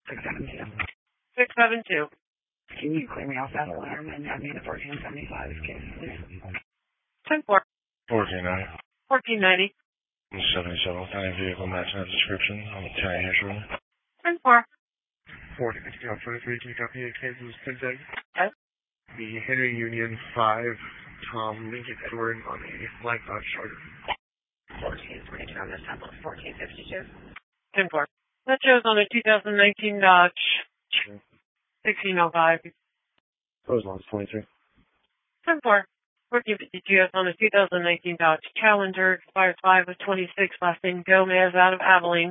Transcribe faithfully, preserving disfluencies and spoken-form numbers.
six seven two. six seven two. Can you clear me off that alarm and have me in the fourteen seventy-five case, please? ten four. fourteen ninety. fourteen ninety. seventy-seven County vehicle matching that description. I'm a ten here shortly. ten four. forty fifty-two twenty-three, can you copy the cases, Pinzeg? Yes. The Henry Union five, Tom Lincoln Edward on a Black Dodge Charger. fourteen twenty-two on this template, fourteen fifty-two. ten four. That shows on a two thousand nineteen Dodge sixteen oh five. Those ones, twenty-three. ten four. fourteen fifty-two on a two thousand nineteen Dodge Challenger, expired five of twenty-six, last name Gomez, out of Abilene.